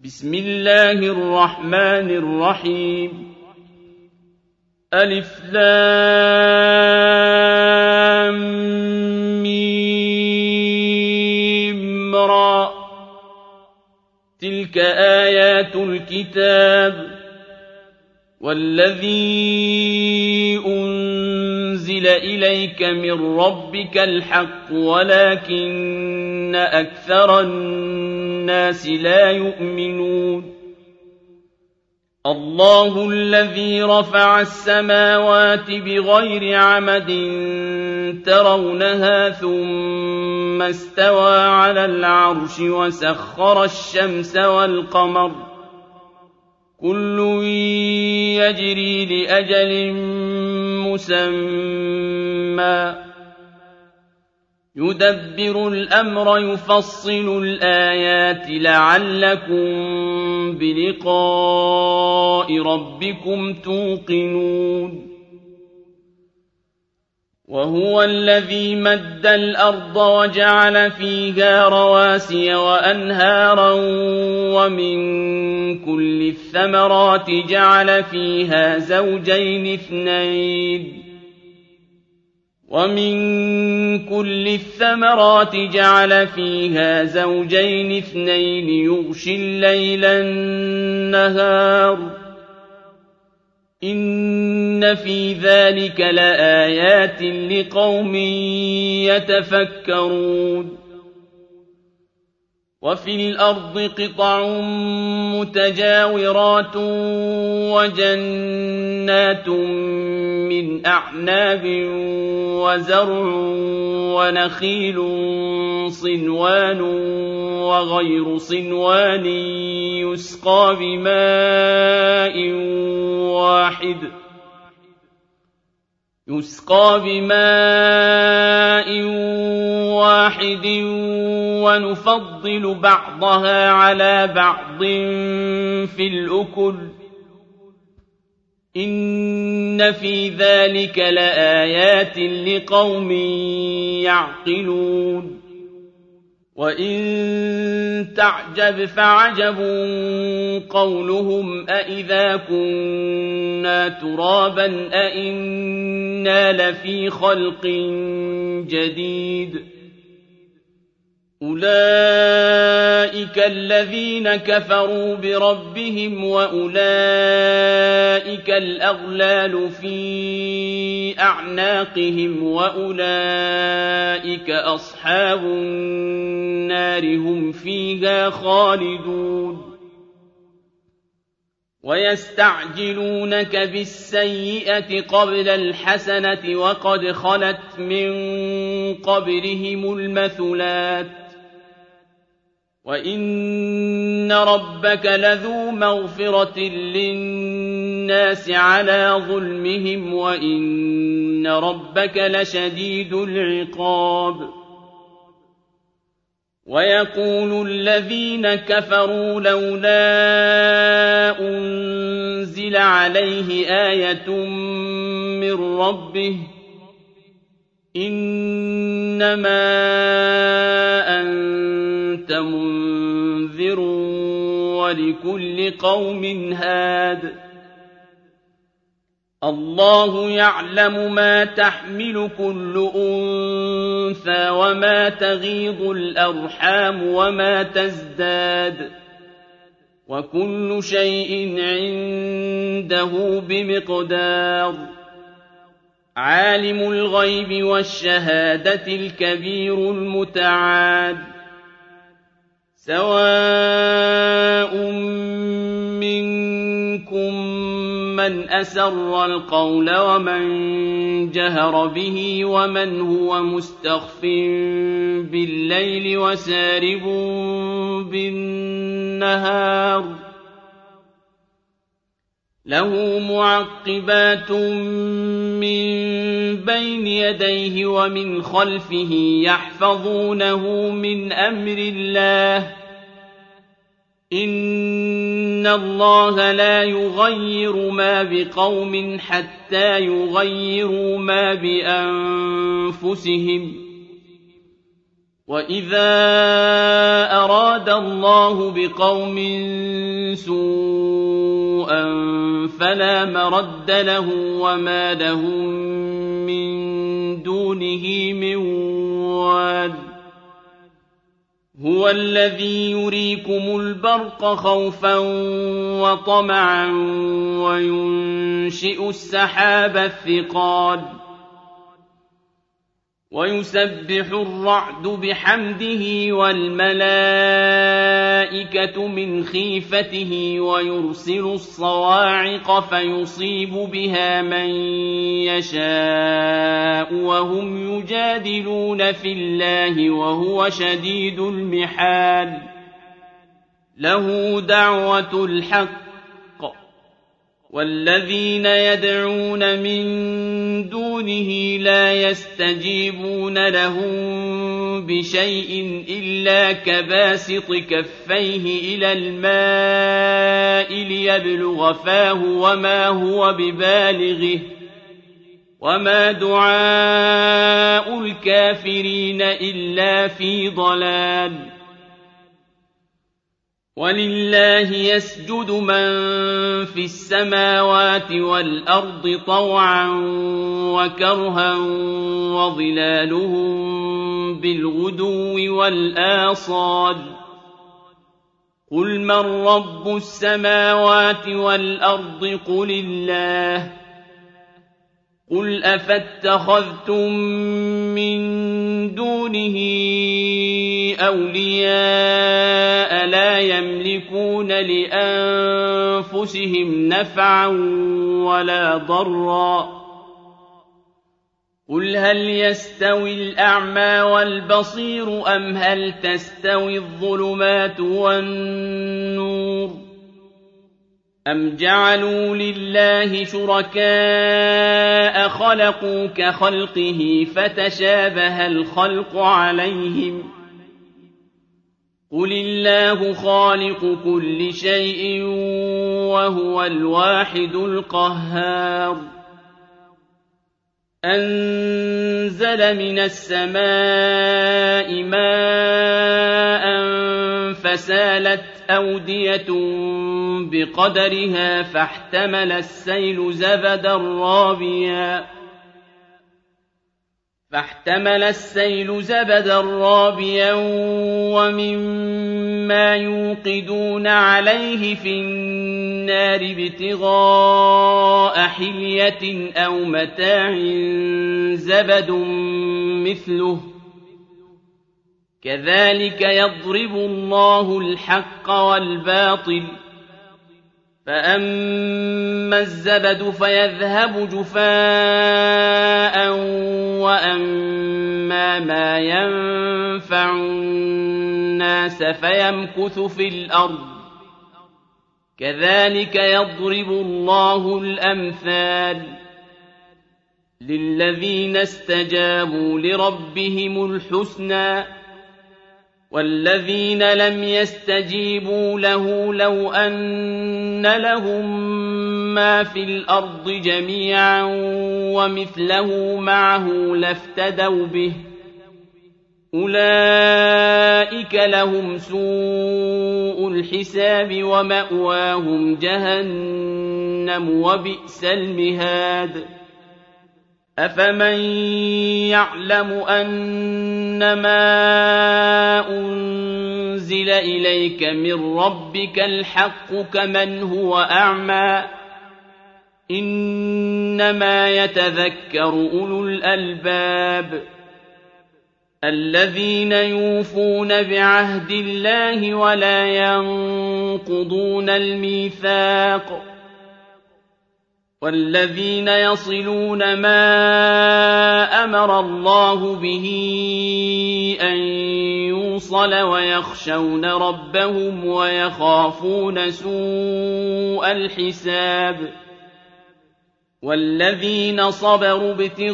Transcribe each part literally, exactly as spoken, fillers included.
بسم الله الرحمن الرحيم ألف لام ميم را تلك آيات الكتاب والذي أنزل إليك من ربك الحق ولكن أكثر الناس لا يؤمنون الله الذي رفع السماوات بغير عمد ترونها ثم استوى على العرش وسخر الشمس والقمر كل يجري لأجل مسمى يدبر الأمر يفصل الآيات لعلكم بلقاء ربكم توقنون وهو الذي مد الأرض وجعل فيها رواسي وأنهارا ومن كل الثمرات جعل فيها زوجين اثنين ومن كل الثمرات جعل فيها زوجين اثنين يغشي الليل النهار إن في ذلك لآيات لقوم يتفكرون وفي الأرض قطع متجاورات وجنات من أعناب وزرع ونخيل صنوان وغير صنوان يسقى بماء واحد يسقى بماء واحد ونفضل بعضها على بعض في الأكل إن في ذلك لآيات لقوم يعقلون وإن تعجب فعجب قولهم أإذا كنا ترابا أإنا لفي خلق جديد أولئك الذين كفروا بربهم وأولئك الأغلال في أعناقهم وأولئك أصحاب النار هم فيها خالدون ويستعجلونك بالسيئة قبل الحسنة وقد خلت من قبلهم المثلات وإن ربك لذو مغفرة للناس على ظلمهم وإن ربك لشديد العقاب ويقول الذين كفروا لولا أنزل عليه آية من ربه إنما أنت منذر ولكل قوم هاد الله يعلم ما تحمل كل أنثى وما تغيض الأرحام وما تزداد وكل شيء عنده بمقدار عالم الغيب والشهادة الكبير المتعال سواء منكم من أسر القول ومن جهر به ومن هو مستخف بالليل وسارب بالنهار له معقبات من بين يديه ومن خلفه يحفظونه من أمر الله إن الله لا يغير ما بقوم حتى يغيروا ما بأنفسهم وَإِذَا أَرَادَ اللَّهُ بِقَوْمٍ سُوءًا فَلَا مَرَدَّ لَهُ وَمَا لَهُم مِّن دُونِهِ مِن وَالٍ هُوَ الَّذِي يُرِيكُمُ الْبَرْقَ خَوْفًا وَطَمَعًا وَيُنشِئُ السَّحَابَ الثِّقَالَ وَيُسَبِّحُ الرَّعْدُ بِحَمْدِهِ وَالْمَلَائِكَةُ مِنْ خِيفَتِهِ وَيُرْسِلُ الصَّوَاعِقَ فَيُصِيبُ بِهَا مَن يَشَاءُ وَهُمْ يُجَادِلُونَ فِي اللَّهِ وَهُوَ شَدِيدُ الْمِحَالِ لَهُ دَعْوَةُ الْحَقِّ وَالَّذِينَ يَدْعُونَ مِن دُونِهِ لَا يَسْتَجِيبُونَ لَهُم بِشَيْءٍ إِلَّا كَبَاسِطِ كَفَّيْهِ إِلَى الْمَاءِ لِيَبْلُغَ فَاهُ وَمَا هُوَ بِبَالِغِهِ وَمَا دُعَاءُ الْكَافِرِينَ إِلَّا فِي ضَلَالٍ وَلِلَّهِ يَسْجُدُ مَن فِي السَّمَاوَاتِ وَالْأَرْضِ طَوْعًا وَكَرْهًا وَظِلَالُهُم بِالْغُدُوِّ وَالْآصَالِ قُلْ مَن رَّبُّ السَّمَاوَاتِ وَالْأَرْضِ قُلِ اللَّهُ قُلْ أَفَاتَّخَذْتُم مِّن دُونِهِ أَوْلِيَاءَ لَا يَمْلِكُونَ لِأَنفُسِهِمْ نَفْعًا وَلَا ضَرًّا قُلْ هَلْ يَسْتَوِي الْأَعْمَىٰ وَالْبَصِيرُ أَمْ هَلْ تَسْتَوِي الظُّلُمَاتُ وَالنُّورُ أَمْ جَعَلُوا لِلَّهِ شُرَكَاءَ خَلَقُوا كَخَلْقِهِ فَتَشَابَهَ الْخَلْقُ عَلَيْهِمْ ۚ قُلِ اللَّهُ خَالِقُ كُلِّ شَيْءٍ وَهُوَ الْوَاحِدُ الْقَهَّارُ أَنزَلَ مِنَ السَّمَاءِ مَاءً فَسَالَتْ أَوْدِيَةٌ بِقَدَرِهَا فَاحْتَمَلَ السَّيْلُ زَبَدًا رَّابِيًا فاحتمل السيل زبدا رابيا ومما يوقدون عليه في النار ابتغاء حلية أو متاع زبد مثله كذلك يضرب الله الحق والباطل فأما الزبد فيذهب جفاء وأما ما ينفع الناس فيمكث في الأرض كذلك يضرب الله الأمثال للذين استجابوا لربهم الحسنى والذين لم يستجيبوا له لو أن لهم ما في الأرض جميعا ومثله معه لافتدوا به أولئك لهم سوء الحساب ومأواهم جهنم وبئس المهاد أفمن يعلم أنما أنزل إليك من ربك الحق كمن هو أعمى إنما يتذكر أولو الألباب الذين يوفون بعهد الله ولا ينقضون الميثاق والذين يصلون ما أمر الله به أن يوصل ويخشون ربهم ويخافون سوء الحساب والذين صبروا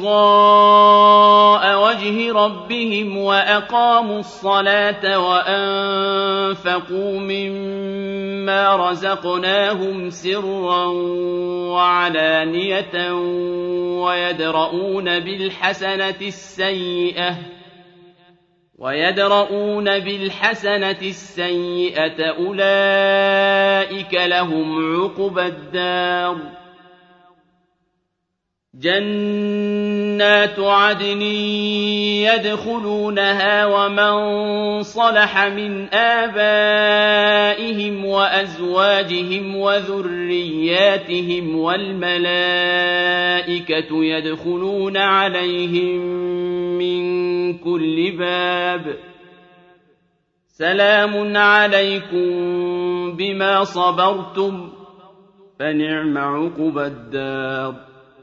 ابتغاء وجه ربهم وأقاموا الصلاة وأنفقوا مما رزقناهم سرا وعلانية ويدرؤون بالحسنة السيئة ويدرؤون بالحسنة السيئة أولئك لهم عقبى الدار جنات عدن يدخلونها ومن صلح من آبائهم وأزواجهم وذرياتهم والملائكة يدخلون عليهم من كل باب سلام عليكم بما صبرتم فنعم عقبى الدار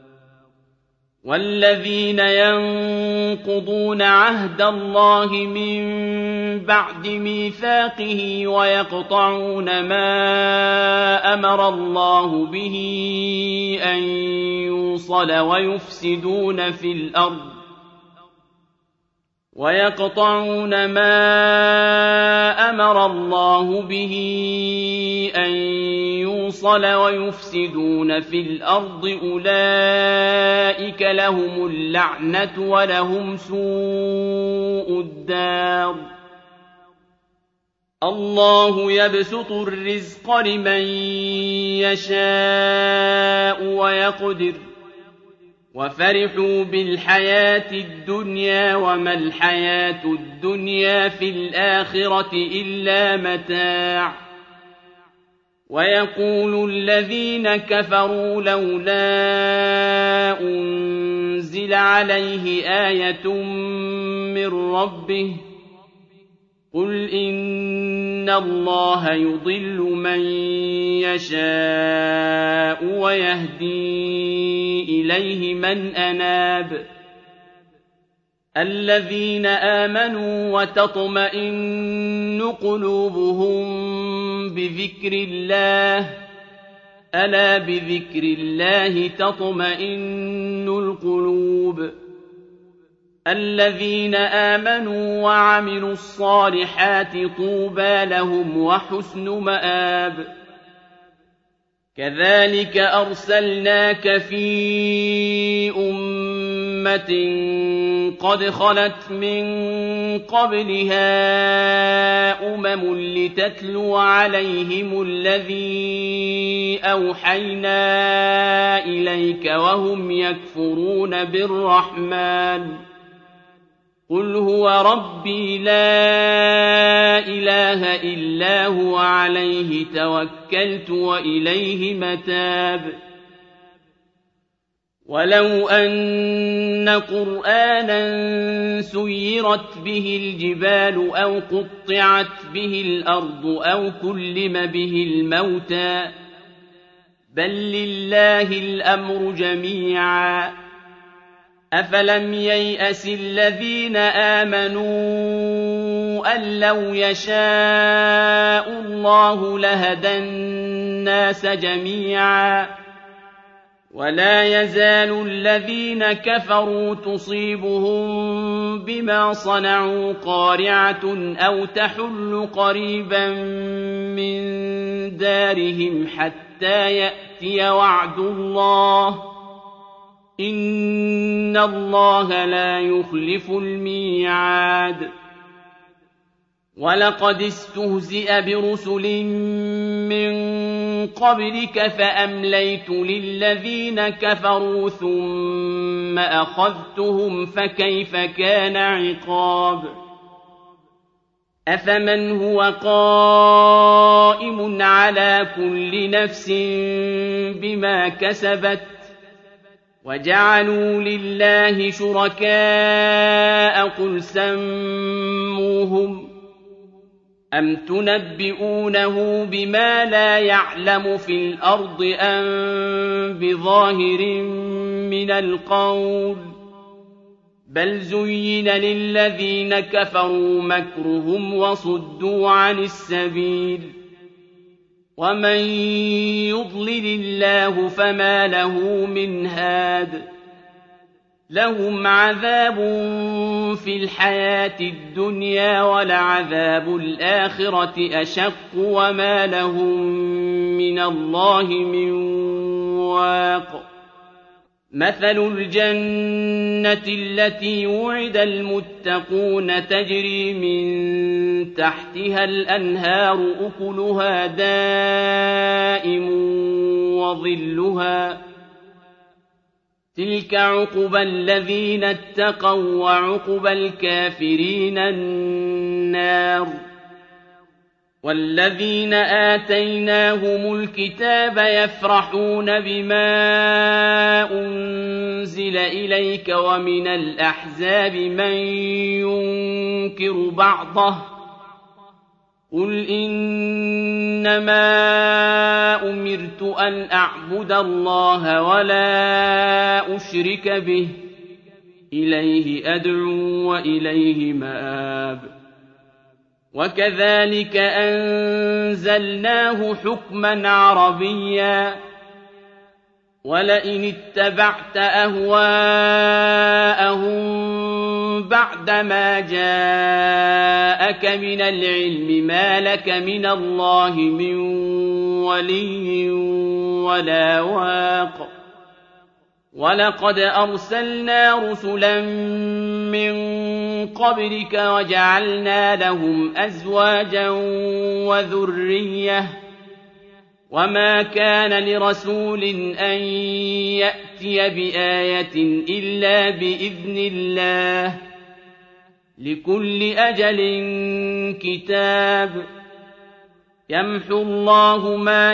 والذين ينقضون عهد الله من بعد ميثاقه ويقطعون ما أمر الله به أن يوصل ويفسدون في الأرض ويقطعون ما أمر الله به أن يوصل ويفسدون في الأرض أولئك لهم اللعنة ولهم سوء الدار الله يبسط الرزق لمن يشاء ويقدر وفرحوا بالحياة الدنيا وما الحياة الدنيا في الآخرة إلا متاع ويقول الذين كفروا لولا أنزل عليه آية من ربه قل إن الله يضل من يشاء ويهدي إليه من أناب الذين آمنوا وتطمئن قلوبهم بذكر الله ألا بذكر الله تطمئن القلوب الذين آمنوا وعملوا الصالحات طوبى لهم وحسن مآب كذلك أرسلناك في أمة قد خلت من قبلها أمم لتتلو عليهم الذي أوحينا إليك وهم يكفرون بالرحمن قل هو ربي لا إله إلا هو عليه توكلت وإليه متاب ولو أن قرآنا سيرت به الجبال أو قطعت به الأرض أو كلم به الموتى بل لله الأمر جميعا أفلم ييأس الذين آمنوا أن لو يشاء الله لهدى الناس جميعا ولا يزال الذين كفروا تصيبهم بما صنعوا قارعة أو تحل قريبا من دارهم حتى يأتي وعد الله إن الله لا يخلف الميعاد ولقد استهزئ برسل من قبلك فأمليت للذين كفروا ثم أخذتهم فكيف كان عقاب أفمن هو قائم على كل نفس بما كسبت وجعلوا لله شركاء قل سموهم أم تنبئونه بما لا يعلم في الأرض أم بظاهر من القول بل زين للذين كفروا مكرهم وصدوا عن السبيل ومن يضلل الله فما له من هاد لهم عذاب في الحياة الدنيا ولعذاب الآخرة أشق وما لهم من الله من واق مثل الجنة التي وعد المتقون تجري من تحتها الأنهار أكلها دائم وظلها تلك عقبى الذين اتقوا وعقبى الكافرين النار والذين آتيناهم الكتاب يفرحون بما أنزل إليك ومن الأحزاب من ينكر بعضه قل إنما أمرت أن أعبد الله ولا أشرك به إليه أدعو وإليه مآب وكذلك أنزلناه حكما عربيا ولئن اتبعت أهواءهم بعدما جاءك من العلم ما لك من الله من ولي ولا واق ولقد أرسلنا رسلا من قبلك وجعلنا لهم أزواجا وذرية وما كان لرسول أن يأتي بآية إلا بإذن الله لكل أجل كتاب يمحو الله ما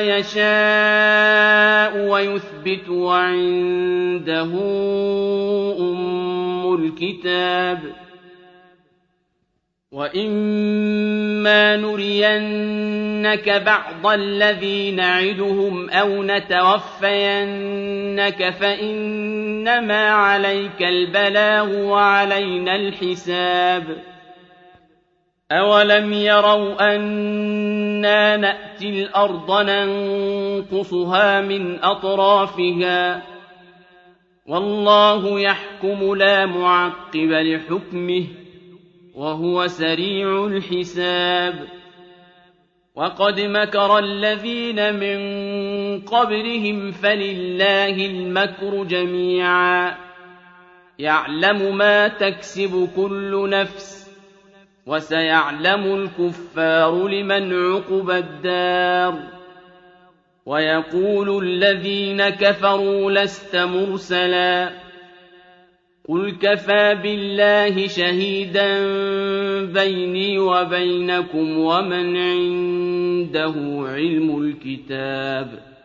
يشاء ويثبت وعنده أم الكتاب وإما نرينك بعض الذي نعدهم أو نتوفينك فإنما عليك البلاغ وعلينا الحساب أولم يروا أنا نأتي الأرض ننقصها من أطرافها والله يحكم لا معقب لحكمه وهو سريع الحساب وقد مكر الذين من قبلهم فلله المكر جميعا يعلم ما تكسب كل نفس وسيعلم الكفار لمن عقبى الدار ويقول الذين كفروا لست مرسلا قل كفى بالله شهيدا بيني وبينكم ومن عنده علم الكتاب